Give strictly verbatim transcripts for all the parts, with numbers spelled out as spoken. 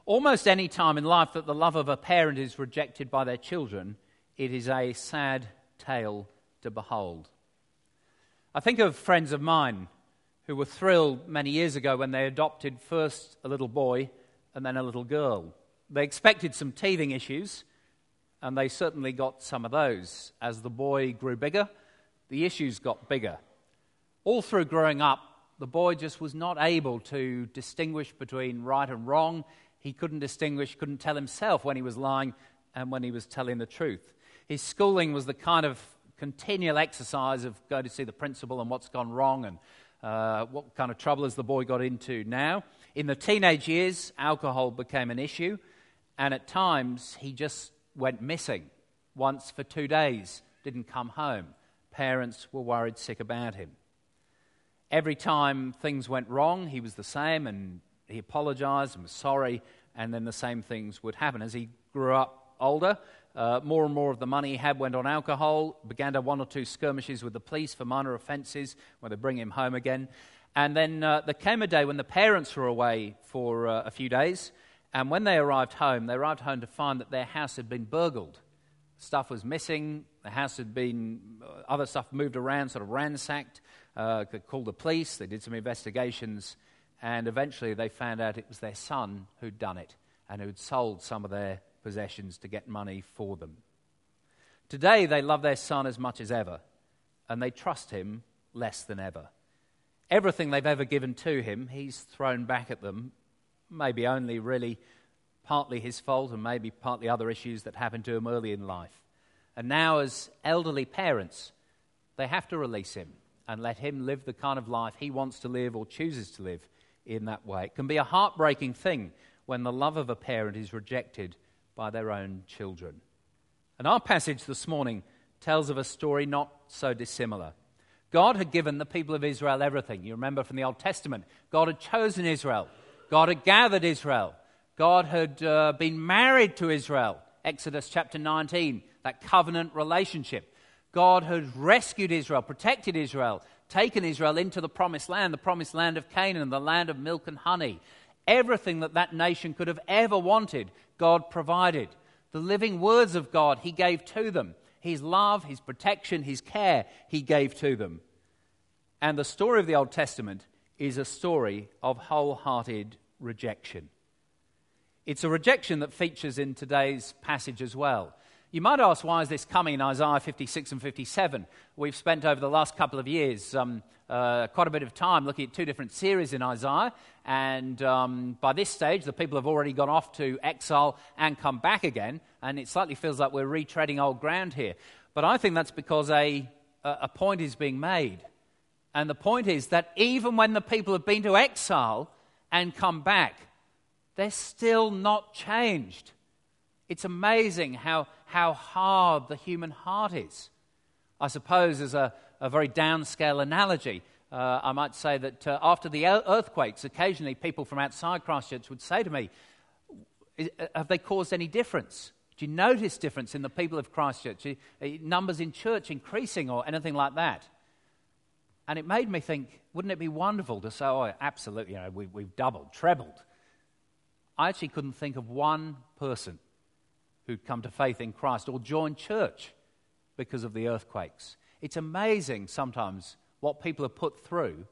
Almost any time in life that the love of a parent is rejected by their children, it is a sad tale to behold. I think of friends of mine who were thrilled many years ago when they adopted first a little boy and then a little girl. They expected some teething issues, and they certainly got some of those. As the boy grew bigger, the issues got bigger. All through growing up, the boy just was not able to distinguish between right and wrong. He couldn't distinguish, couldn't tell himself when he was lying and when he was telling the truth. His schooling was the kind of continual exercise of go to see the principal and what's gone wrong and uh, what kind of trouble has the boy got into now. In the teenage years, alcohol became an issue, and at times he just went missing. Once for two days, didn't come home. Parents were worried sick about him. Every time things went wrong, he was the same, and he apologized and was sorry, and then the same things would happen. As he grew up older, uh, more and more of the money he had went on alcohol, began to have one or two skirmishes with the police for minor offences when they bring him home again. And then uh, there came a day when the parents were away for uh, a few days, and when they arrived home, they arrived home to find that their house had been burgled. Stuff was missing, the house had been, uh, other stuff moved around, sort of ransacked. Uh, they called the police, they did some investigations, and eventually they found out it was their son who'd done it and who'd sold some of their possessions to get money for them. Today they love their son as much as ever, and they trust him less than ever. Everything they've ever given to him, he's thrown back at them, maybe only really partly his fault and maybe partly other issues that happened to him early in life. And now as elderly parents, they have to release him and let him live the kind of life he wants to live or chooses to live in that way. It can be a heartbreaking thing when the love of a parent is rejected by their own children. And our passage this morning tells of a story not so dissimilar. God had given the people of Israel everything. You remember from the Old Testament, God had chosen Israel. God had gathered Israel. God had uh, been married to Israel. Exodus chapter nineteen, that covenant relationship. God had rescued Israel, protected Israel, taken Israel into the promised land, the promised land of Canaan, the land of milk and honey. Everything that that nation could have ever wanted, God provided. The living words of God he gave to them. His love, his protection, his care he gave to them. And the story of the Old Testament is a story of wholehearted rejection. It's a rejection that features in today's passage as well. You might ask, why is this coming in Isaiah fifty-six and fifty-seven? We've spent over the last couple of years um, uh, quite a bit of time looking at two different series in Isaiah, and um, by this stage, the people have already gone off to exile and come back again, and it slightly feels like we're retreading old ground here. But I think that's because a, a point is being made, and the point is that even when the people have been to exile and come back, they're still not changed. It's amazing how, how hard the human heart is. I suppose as a, a very downscale analogy, uh, I might say that uh, after the earthquakes, occasionally people from outside Christchurch would say to me, have they caused any difference? Do you notice difference in the people of Christchurch? Numbers in church increasing or anything like that? And it made me think, wouldn't it be wonderful to say, oh, absolutely, you know, we, we've doubled, trebled. I actually couldn't think of one person who'd come to faith in Christ or joined church because of the earthquakes. It's amazing sometimes what people are put through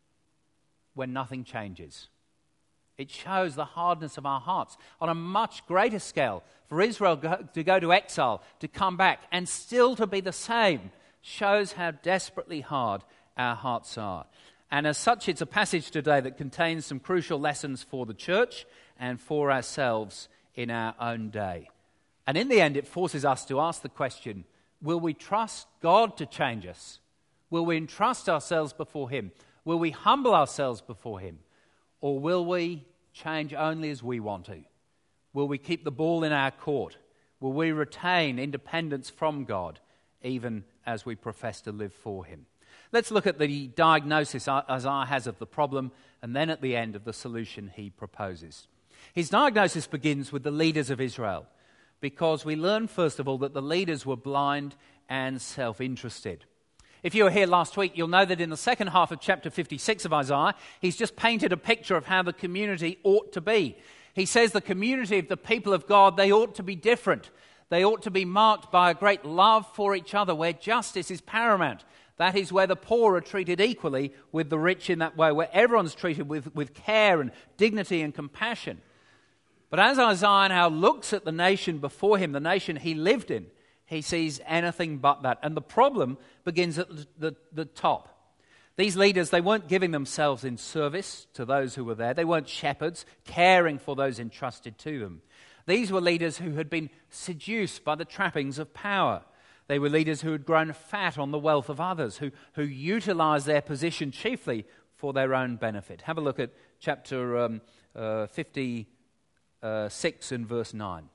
when nothing changes. It shows the hardness of our hearts. On a much greater scale, for Israel to go to exile, to come back, and still to be the same, shows how desperately hard our hearts are. And as such, it's a passage today that contains some crucial lessons for the church and for ourselves in our own day. And in the end, it forces us to ask the question, will we trust God to change us? Will we entrust ourselves before him? Will we humble ourselves before him? Or will we change only as we want to? Will we keep the ball in our court? Will we retain independence from God, even as we profess to live for him? Let's look at the diagnosis Isaiah has of the problem, and then at the end of the solution he proposes. His diagnosis begins with the leaders of Israel, because we learn, first of all, that the leaders were blind and self-interested. If you were here last week, you'll know that in the second half of chapter fifty-six of Isaiah, he's just painted a picture of how the community ought to be. He says the community of the people of God, they ought to be different. They ought to be marked by a great love for each other, where justice is paramount. That is where the poor are treated equally with the rich in that way, where everyone's treated with, with care and dignity and compassion. But as Isaiah now looks at the nation before him, the nation he lived in, he sees anything but that. And the problem begins at the, the, the top. These leaders, they weren't giving themselves in service to those who were there. They weren't shepherds, caring for those entrusted to them. These were leaders who had been seduced by the trappings of power. They were leaders who had grown fat on the wealth of others, who, who utilized their position chiefly for their own benefit. Have a look at chapter um, uh, fifty-six and verse nine.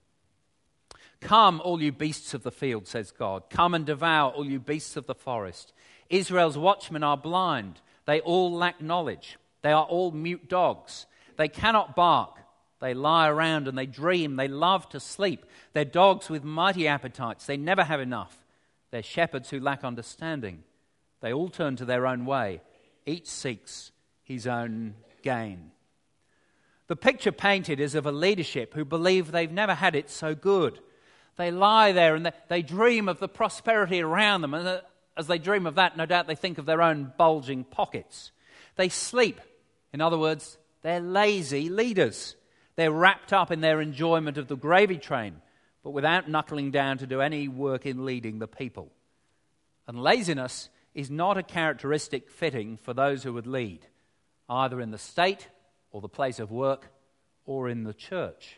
Come, all you beasts of the field, says God. Come and devour, all you beasts of the forest. Israel's watchmen are blind. They all lack knowledge. They are all mute dogs. They cannot bark. They lie around and they dream. They love to sleep. They're dogs with mighty appetites. They never have enough. They're shepherds who lack understanding. They all turn to their own way. Each seeks his own gain. The picture painted is of a leadership who believe they've never had it so good. They lie there and they, they dream of the prosperity around them. And as they dream of that, no doubt they think of their own bulging pockets. They sleep. In other words, they're lazy leaders. They're wrapped up in their enjoyment of the gravy train, but without knuckling down to do any work in leading the people. And laziness is not a characteristic fitting for those who would lead, either in the state or the place of work or in the church.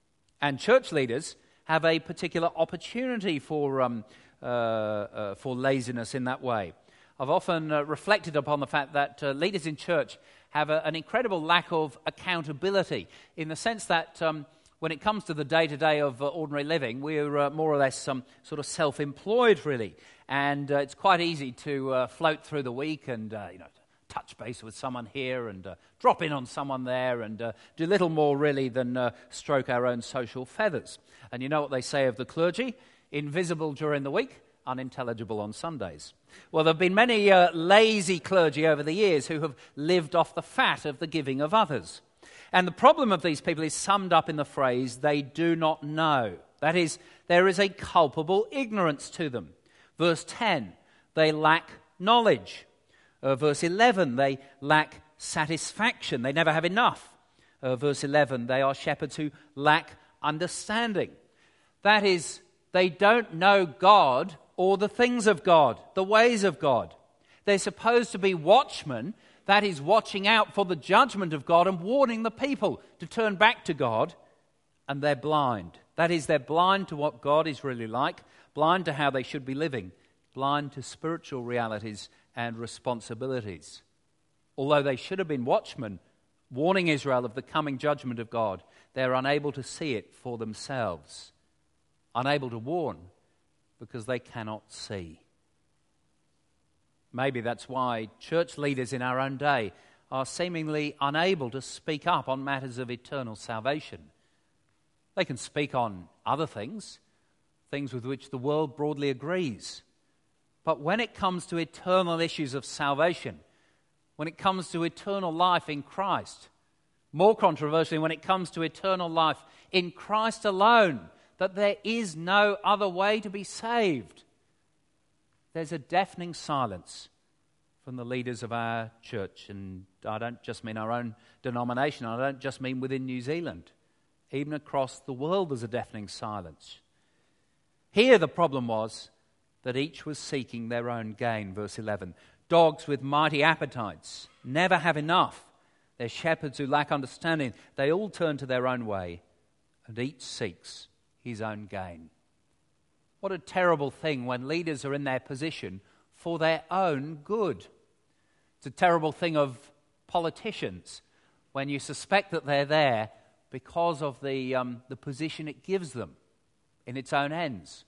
And church leaders have a particular opportunity for um, uh, uh, for laziness in that way. I've often uh, reflected upon the fact that uh, leaders in church have a, an incredible lack of accountability, in the sense that um, when it comes to the day-to-day of uh, ordinary living, we're uh, more or less um, sort of self-employed, really. And uh, it's quite easy to uh, float through the week and uh, you know, touch base with someone here and uh, drop in on someone there and uh, do little more, really, than uh, stroke our own social feathers. And you know what they say of the clergy? Invisible during the week, unintelligible on Sundays. Well, there have been many uh, lazy clergy over the years who have lived off the fat of the giving of others. And the problem of these people is summed up in the phrase, they do not know. That is, there is a culpable ignorance to them. Verse ten, they lack knowledge. Uh, verse eleven, they lack satisfaction. They never have enough. Uh, verse eleven, they are shepherds who lack understanding. That is, they don't know God or the things of God, the ways of God. They're supposed to be watchmen, that is, watching out for the judgment of God and warning the people to turn back to God, and they're blind. That is, they're blind to what God is really like, blind to how they should be living, blind to spiritual realities and responsibilities. Although they should have been watchmen, warning Israel of the coming judgment of God, they're unable to see it for themselves, unable to warn because they cannot see. Maybe that's why church leaders in our own day are seemingly unable to speak up on matters of eternal salvation. They can speak on other things, things with which the world broadly agrees. But when it comes to eternal issues of salvation, when it comes to eternal life in Christ, more controversially, when it comes to eternal life in Christ alone, that there is no other way to be saved, there's a deafening silence from the leaders of our church. And I don't just mean our own denomination, I don't just mean within New Zealand. Even across the world there's a deafening silence. Here the problem was that each was seeking their own gain, verse eleven. Dogs with mighty appetites never have enough. They're shepherds who lack understanding. They all turn to their own way, and each seeks his own gain. What a terrible thing when leaders are in their position for their own good. It's a terrible thing of politicians when you suspect that they're there because of the, um, the position it gives them in its own ends.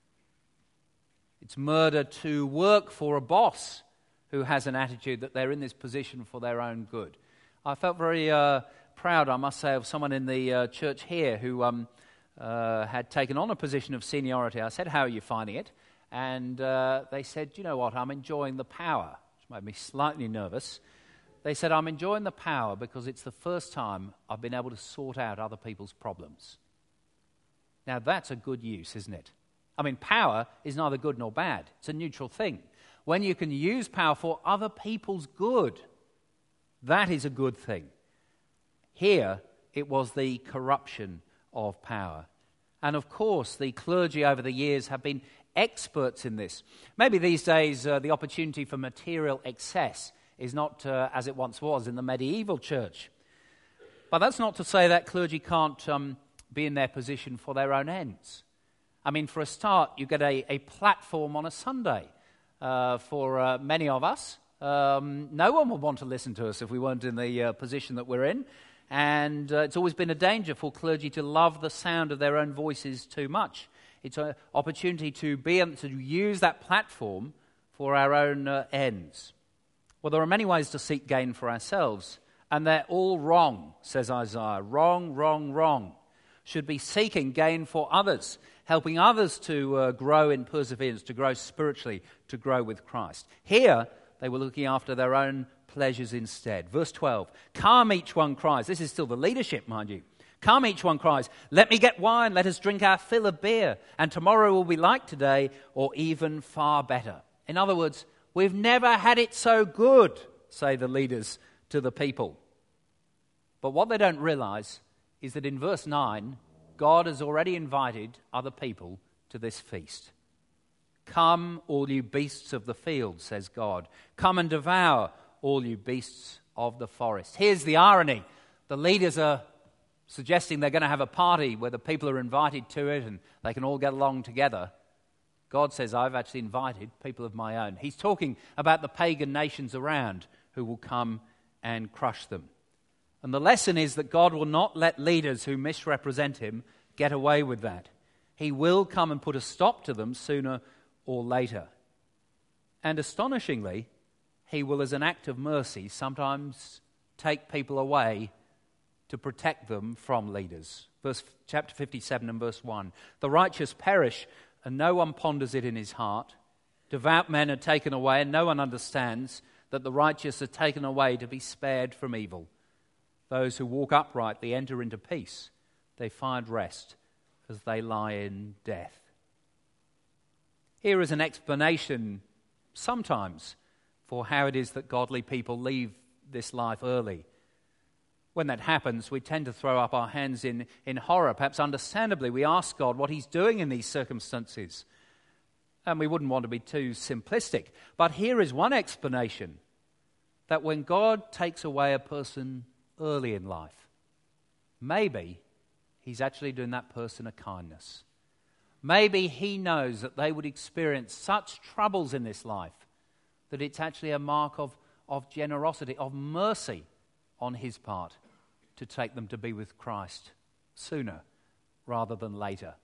It's murder to work for a boss who has an attitude that they're in this position for their own good. I felt very uh, proud, I must say, of someone in the uh, church here who um, uh, had taken on a position of seniority. I said, how are you finding it? And uh, they said, you know what, I'm enjoying the power, which made me slightly nervous. they said, I'm enjoying the power because it's the first time I've been able to sort out other people's problems. Now, that's a good use, isn't it? I mean, power is neither good nor bad. It's a neutral thing. When you can use power for other people's good, that is a good thing. Here, it was the corruption of power. And of course, the clergy over the years have been experts in this. Maybe these days, uh, the opportunity for material excess is not uh, as it once was in the medieval church. But that's not to say that clergy can't um, be in their position for their own ends. I mean, for a start, you get a, a platform on a Sunday. Uh, for uh, many of us, um, no one would want to listen to us if we weren't in the uh, position that we're in. And uh, it's always been a danger for clergy to love the sound of their own voices too much. It's an opportunity to be able to use that platform for our own uh, ends. Well, there are many ways to seek gain for ourselves, and they're all wrong, says Isaiah. Wrong, wrong, wrong. Should be seeking gain for others, helping others to uh, grow in perseverance, to grow spiritually, to grow with Christ. Here, they were looking after their own pleasures instead. Verse twelve, come, each one cries. This is still the leadership, mind you. Come, each one cries, let me get wine, let us drink our fill of beer, and tomorrow will be like today, or even far better. In other words, we've never had it so good, say the leaders to the people. But what they don't realize is that in verse nine, God has already invited other people to this feast. Come, all you beasts of the field, says God. Come and devour all you beasts of the forest. Here's the irony. The leaders are suggesting they're going to have a party where the people are invited to it and they can all get along together. God says, I've actually invited people of my own. He's talking about the pagan nations around who will come and crush them. And the lesson is that God will not let leaders who misrepresent him get away with that. He will come and put a stop to them sooner or later. And astonishingly, he will, as an act of mercy, sometimes take people away to protect them from leaders. Verse chapter fifty-seven and verse one. The righteous perish, and no one ponders it in his heart. Devout men are taken away, and no one understands that the righteous are taken away to be spared from evil. Those who walk uprightly enter into peace. They find rest as they lie in death. Here is an explanation, sometimes, for how it is that godly people leave this life early. When that happens, we tend to throw up our hands in, in horror. Perhaps understandably, we ask God what he's doing in these circumstances. And we wouldn't want to be too simplistic. But here is one explanation, that when God takes away a person early in life, maybe he's actually doing that person a kindness. Maybe he knows that they would experience such troubles in this life that it's actually a mark of, of generosity, of mercy on his part to take them to be with Christ sooner rather than later.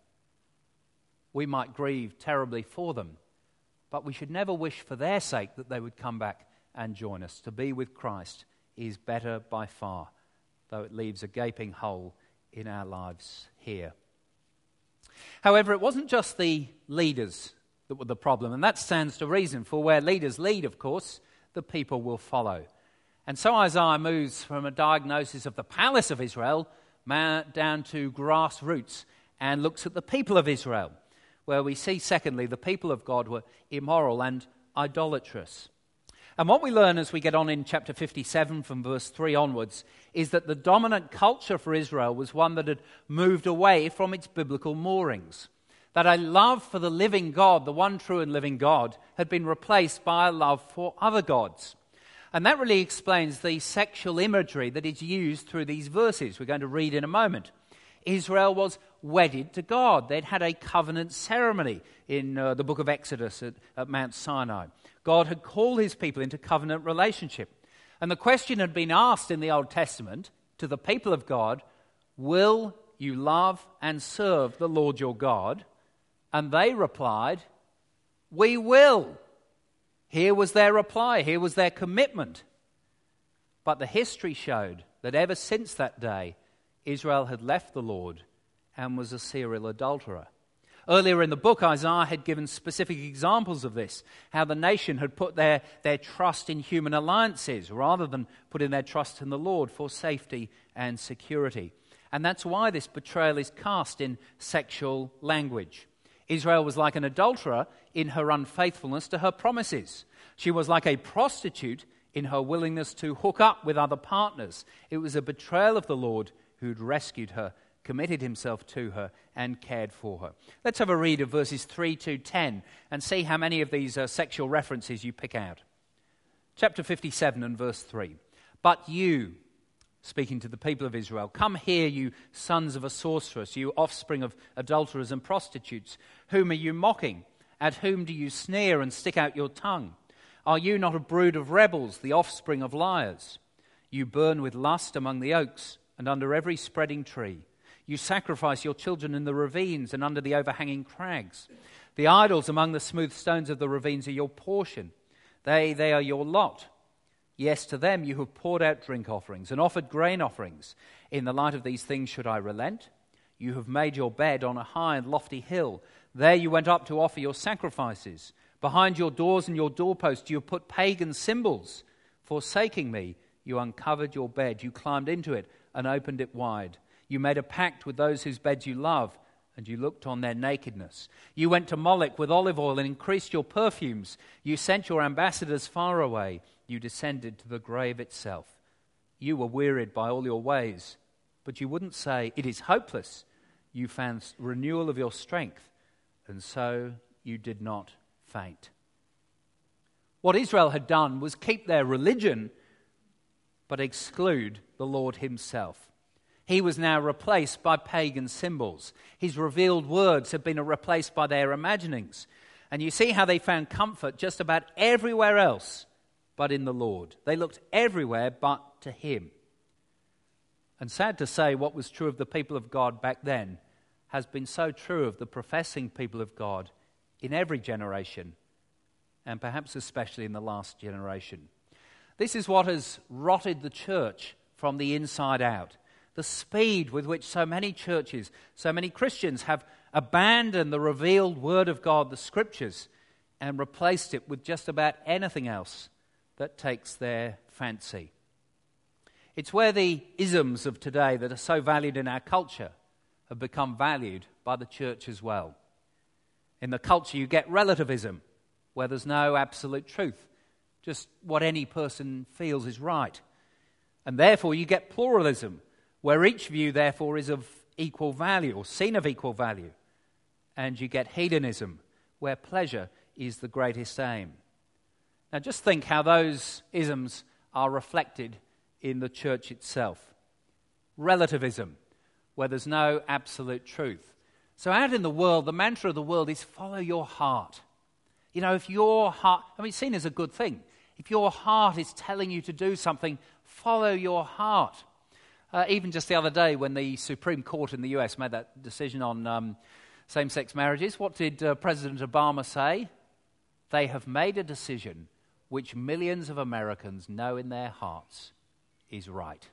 We might grieve terribly for them, but we should never wish for their sake that they would come back and join us. To be with Christ is better by far, though it leaves a gaping hole in our lives here. However, it wasn't just the leaders that were the problem, and that stands to reason, for where leaders lead, of course, the people will follow. And so Isaiah moves from a diagnosis of the palace of Israel down to grassroots and looks at the people of Israel, where we see, secondly, the people of God were immoral and idolatrous. And what we learn as we get on in chapter fifty-seven from verse three onwards is that the dominant culture for Israel was one that had moved away from its biblical moorings. That a love for the living God, the one true and living God, had been replaced by a love for other gods. And that really explains the sexual imagery that is used through these verses we're going to read in a moment. Israel was wedded to God. They'd had a covenant ceremony in uh, the book of Exodus at, at Mount Sinai. God had called his people into covenant relationship. And the question had been asked in the Old Testament to the people of God, will you love and serve the Lord your God? And they replied, we will. Here was their reply. Here was their commitment. But the history showed that ever since that day, Israel had left the Lord and was a serial adulterer. Earlier in the book, Isaiah had given specific examples of this, how the nation had put their, their trust in human alliances rather than putting their trust in the Lord for safety and security. And that's why this betrayal is cast in sexual language. Israel was like an adulterer in her unfaithfulness to her promises. She was like a prostitute in her willingness to hook up with other partners. It was a betrayal of the Lord who'd rescued her, committed himself to her, and cared for her. Let's have a read of verses three to ten and see how many of these uh, sexual references you pick out. Chapter fifty-seven and verse three. But you, speaking to the people of Israel, come here, you sons of a sorceress, you offspring of adulterers and prostitutes. Whom are you mocking? At whom do you sneer and stick out your tongue? Are you not a brood of rebels, the offspring of liars? You burn with lust among the oaks and under every spreading tree. You sacrifice your children in the ravines and under the overhanging crags. The idols among the smooth stones of the ravines are your portion. They, they are your lot. Yes, to them you have poured out drink offerings and offered grain offerings. In the light of these things should I relent? You have made your bed on a high and lofty hill. There you went up to offer your sacrifices. Behind your doors and your doorposts you have put pagan symbols. Forsaking me, you uncovered your bed. You climbed into it and opened it wide. You made a pact with those whose beds you love, and you looked on their nakedness. You went to Moloch with olive oil and increased your perfumes. You sent your ambassadors far away. You descended to the grave itself. You were wearied by all your ways, but you wouldn't say, it is hopeless. You found renewal of your strength, and so you did not faint. What Israel had done was keep their religion, but exclude the Lord himself. He was now replaced by pagan symbols. His revealed words had been replaced by their imaginings. And you see how they found comfort just about everywhere else but in the Lord. They looked everywhere but to him. And sad to say, what was true of the people of God back then has been so true of the professing people of God in every generation, and perhaps especially in the last generation. This is what has rotted the church from the inside out. The speed with which so many churches, so many Christians have abandoned the revealed Word of God, the Scriptures, and replaced it with just about anything else that takes their fancy. It's where the isms of today that are so valued in our culture have become valued by the church as well. In the culture you get relativism, where there's no absolute truth, just what any person feels is right. And therefore you get pluralism, where each view, therefore, is of equal value or seen of equal value. And you get hedonism, where pleasure is the greatest aim. Now just think how those isms are reflected in the church itself. Relativism, where there's no absolute truth. So out in the world, the mantra of the world is follow your heart. You know, if your heart, I mean, it's seen as a good thing. If your heart is telling you to do something, follow your heart. Uh, even just the other day when the Supreme Court in the U S made that decision on um, same-sex marriages, what did uh, President Obama say? They have made a decision which millions of Americans know in their hearts is right.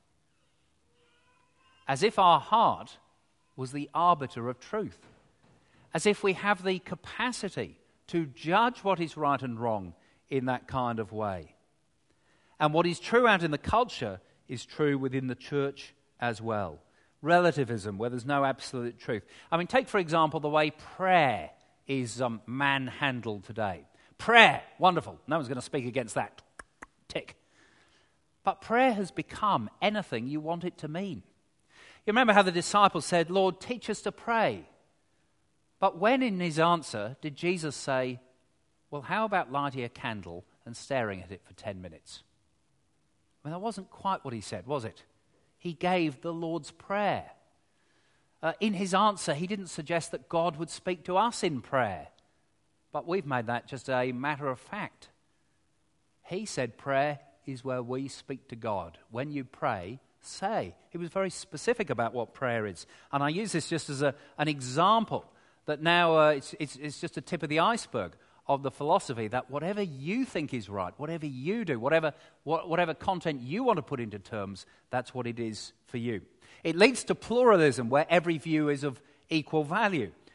As if our heart was the arbiter of truth. As if we have the capacity to judge what is right and wrong in that kind of way. And what is true out in the culture is true within the church as well. Relativism, where there's no absolute truth. I mean, take, for example, the way prayer is um, manhandled today. Prayer, wonderful. No one's going to speak against that. Tick. But prayer has become anything you want it to mean. You remember how the disciples said, Lord, teach us to pray. But when in his answer did Jesus say, well, how about lighting a candle and staring at it for ten minutes? I mean, that wasn't quite what he said, was it? He gave the Lord's Prayer. Uh, in his answer, he didn't suggest that God would speak to us in prayer. But we've made that just a matter of fact. He said prayer is where we speak to God. When you pray, say. He was very specific about what prayer is. And I use this just as a, an example that now uh, it's, it's, it's just a tip of the iceberg of the philosophy that whatever you think is right, whatever you do, whatever what, whatever content you want to put into terms, that's what it is for you. It leads to pluralism, where every view is of equal value.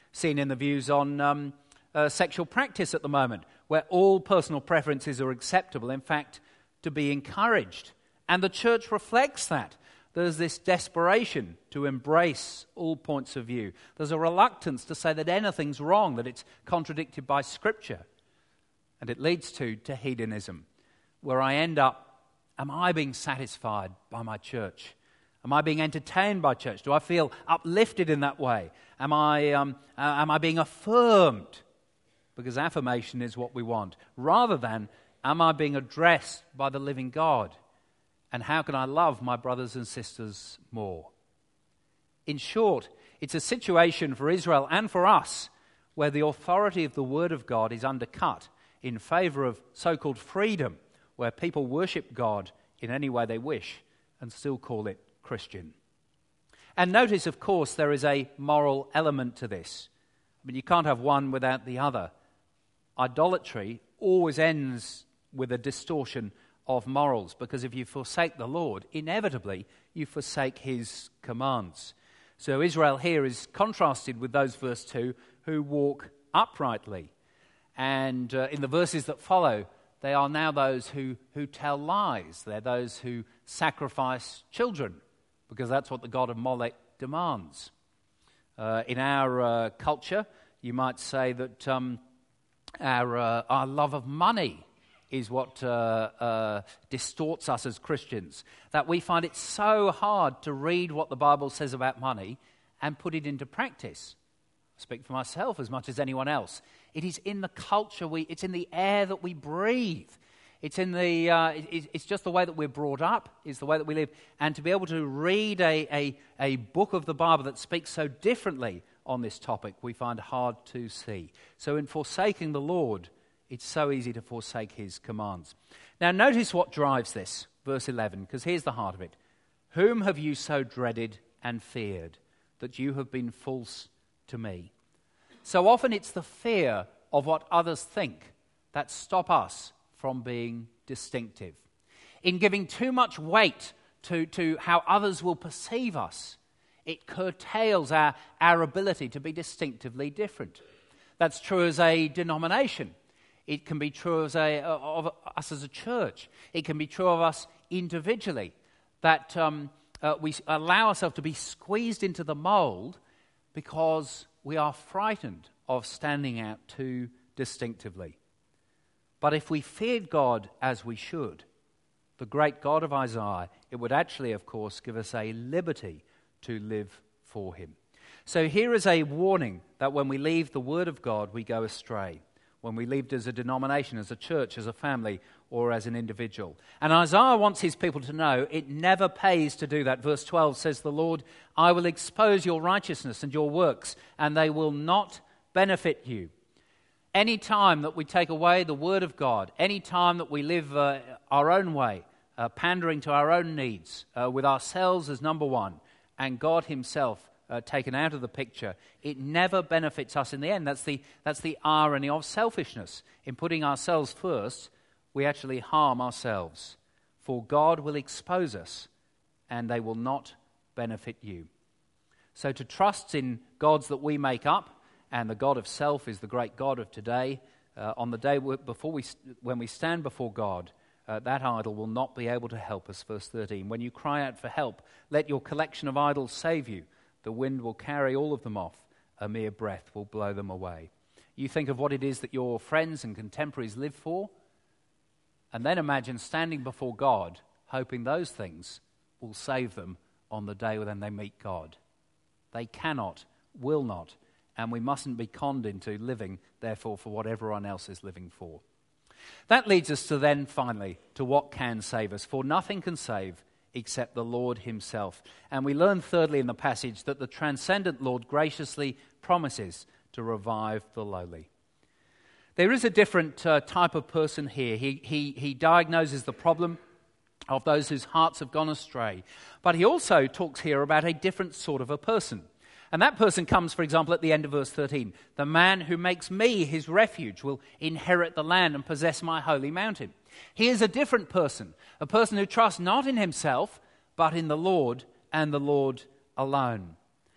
Seen in the views on um, uh, sexual practice at the moment, where all personal preferences are acceptable, in fact, to be encouraged. And the church reflects that. There's this desperation to embrace all points of view. There's a reluctance to say that anything's wrong, that it's contradicted by Scripture. And it leads to, to hedonism, where I end up, am I being satisfied by my church? Am I being entertained by church? Do I feel uplifted in that way? Am I, um, uh, am I being affirmed? Because affirmation is what we want. Rather than, am I being addressed by the living God? And how can I love my brothers and sisters more? In short, it's a situation for Israel and for us where the authority of the Word of God is undercut in favor of so-called freedom, where people worship God in any way they wish and still call it Christian. And notice, of course, there is a moral element to this. I mean, you can't have one without the other. Idolatry always ends with a distortion of morals, because if you forsake the Lord, inevitably you forsake his commands. So Israel here is contrasted with those, verse two, who walk uprightly. And uh, in the verses that follow, they are now those who, who tell lies. They're those who sacrifice children, because that's what the god of Molech demands. Uh, in our uh, culture, you might say that um, our, uh, our love of money is what uh, uh, distorts us as Christians, that we find it so hard to read what the Bible says about money and put it into practice. I speak for myself as much as anyone else. It is in the culture, we, it's in the air that we breathe. It's in the, uh, it, it's just the way that we're brought up, it's the way that we live. And to be able to read a, a, a book of the Bible that speaks so differently on this topic, we find hard to see. So in forsaking the Lord, it's so easy to forsake his commands. Now notice what drives this, verse eleven, because here's the heart of it. Whom have you so dreaded and feared, that you have been false to me? So often it's the fear of what others think that stop us from being distinctive. In giving too much weight to, to how others will perceive us, it curtails our, our ability to be distinctively different. That's true as a denomination. It can be true as a, of us as a church. It can be true of us individually, that um, uh, we allow ourselves to be squeezed into the mold because we are frightened of standing out too distinctively. But if we feared God as we should, the great God of Isaiah, it would actually, of course, give us a liberty to live for him. So here is a warning that when we leave the Word of God, we go astray. When we lived as a denomination, as a church, as a family, or as an individual. And Isaiah wants his people to know it never pays to do that. Verse twelve says, the Lord, I will expose your righteousness and your works, and they will not benefit you. Any time that we take away the Word of God, any time that we live uh, our own way, uh, pandering to our own needs, uh, with ourselves as number one, and God himself Uh, taken out of the picture, it never benefits us in the end. That's the, that's the irony of selfishness. In putting ourselves first, we actually harm ourselves. For God will expose us, and they will not benefit you. So to trust in gods that we make up, and the God of self is the great God of today, uh, on the day before we, when we stand before God, uh, that idol will not be able to help us. Verse thirteen, when you cry out for help, let your collection of idols save you. The wind will carry all of them off. A mere breath will blow them away. You think of what it is that your friends and contemporaries live for, and then imagine standing before God, hoping those things will save them on the day when they meet God. They cannot, will not, and we mustn't be conned into living, therefore, for what everyone else is living for. That leads us to then, finally, to what can save us. For nothing can save except the Lord himself. And we learn thirdly in the passage that the transcendent Lord graciously promises to revive the lowly. There is a different uh, type of person here. He, he, he diagnoses the problem of those whose hearts have gone astray. But he also talks here about a different sort of a person. And that person comes, for example, at the end of verse thirteen. The man who makes me his refuge will inherit the land and possess my holy mountain. He is a different person, a person who trusts not in himself, but in the Lord and the Lord alone.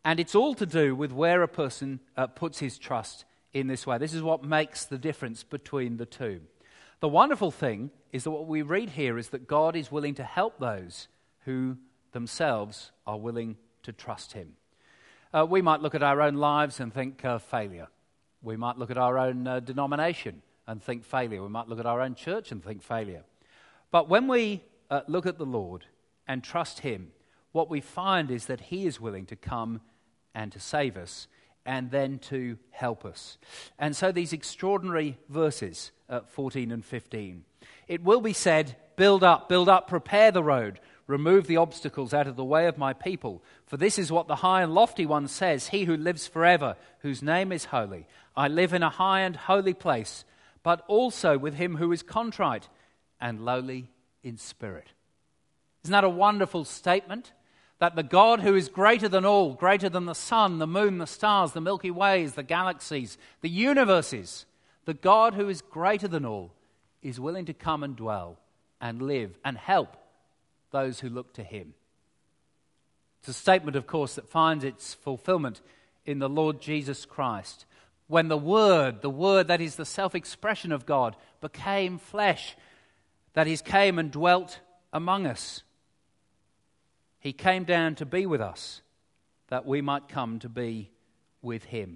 And it's all to do with where a person uh, puts his trust in this way. This is what makes the difference between the two. The wonderful thing is that what we read here is that God is willing to help those who themselves are willing to trust him. Uh, we might look at our own lives and think uh, failure. We might look at our own uh, denomination and think failure. We might look at our own church and think failure. But when we uh, look at the Lord and trust him, what we find is that he is willing to come and to save us and then to help us. And so these extraordinary verses, uh, fourteen and fifteen, it will be said, build up, build up, prepare the road, remove the obstacles out of the way of my people. For this is what the high and lofty one says, he who lives forever, whose name is holy. I live in a high and holy place, but also with him who is contrite and lowly in spirit. Isn't that a wonderful statement? That the God who is greater than all, greater than the sun, the moon, the stars, the Milky Ways, the galaxies, the universes, the God who is greater than all is willing to come and dwell and live and help those who look to him. It's a statement, of course, that finds its fulfillment in the Lord Jesus Christ. When the Word, the Word that is the self-expression of God, became flesh, that is, came and dwelt among us. He came down to be with us, that we might come to be with him.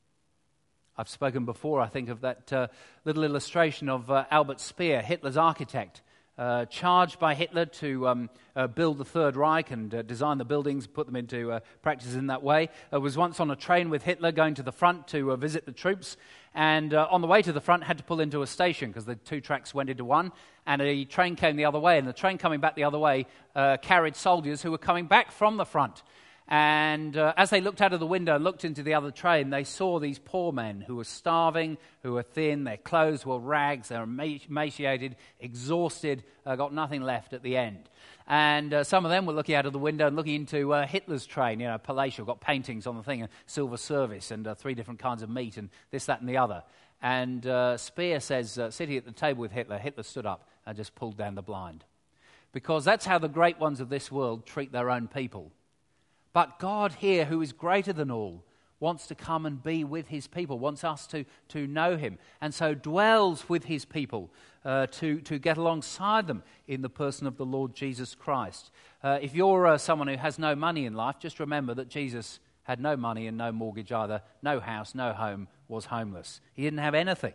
I've spoken before, I think, of that uh, little illustration of uh, Albert Speer, Hitler's architect, uh, charged by Hitler to um, uh, build the Third Reich and uh, design the buildings, put them into uh, practice in that way. Uh, was once on a train with Hitler going to the front to uh, visit the troops, and uh, on the way to the front had to pull into a station because the two tracks went into one, and a train came the other way, and the train coming back the other way uh, carried soldiers who were coming back from the front. And uh, as they looked out of the window and looked into the other train, they saw these poor men who were starving, who were thin, their clothes were rags, they were emaciated, exhausted, uh, got nothing left at the end. And uh, some of them were looking out of the window and looking into uh, Hitler's train, you know, palatial, got paintings on the thing, and silver service, and uh, three different kinds of meat, and this, that, and the other. And uh, Speer says, uh, sitting at the table with Hitler, Hitler stood up and just pulled down the blind. Because that's how the great ones of this world treat their own people. But God here, who is greater than all, wants to come and be with his people, wants us to, to know him, and so dwells with his people uh, to, to get alongside them in the person of the Lord Jesus Christ. Uh, if you're uh, someone who has no money in life, just remember that Jesus had no money and no mortgage either, no house, no home, was homeless. He didn't have anything.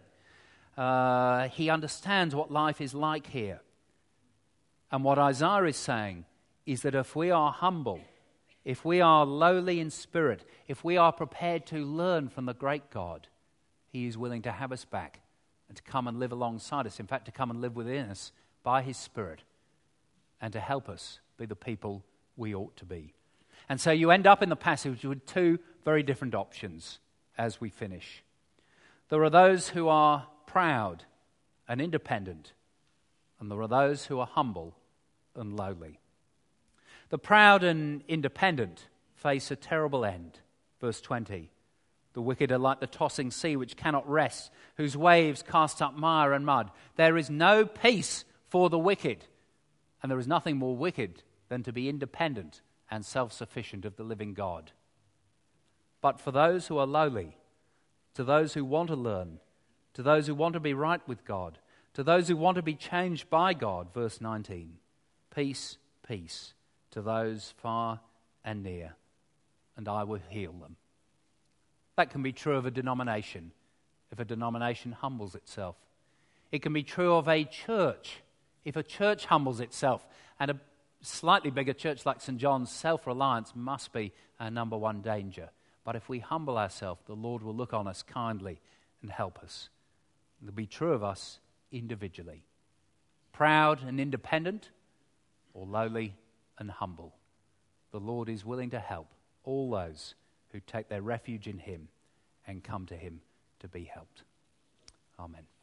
Uh, he understands what life is like here. And what Isaiah is saying is that if we are humble, if we are lowly in spirit, if we are prepared to learn from the great God, he is willing to have us back and to come and live alongside us. In fact, to come and live within us by his Spirit and to help us be the people we ought to be. And so you end up in the passage with two very different options as we finish. There are those who are proud and independent, and there are those who are humble and lowly. The proud and independent face a terrible end. Verse twenty, the wicked are like the tossing sea which cannot rest, whose waves cast up mire and mud. There is no peace for the wicked, and there is nothing more wicked than to be independent and self-sufficient of the living God. But for those who are lowly, to those who want to learn, to those who want to be right with God, to those who want to be changed by God, verse nineteen, peace, peace, to those far and near, and I will heal them. That can be true of a denomination, if a denomination humbles itself. It can be true of a church, if a church humbles itself. And a slightly bigger church like Saint John's, self-reliance must be our number one danger. But if we humble ourselves, the Lord will look on us kindly and help us. It'll be true of us individually. Proud and independent, or lowly and humble. The Lord is willing to help all those who take their refuge in him and come to him to be helped. Amen.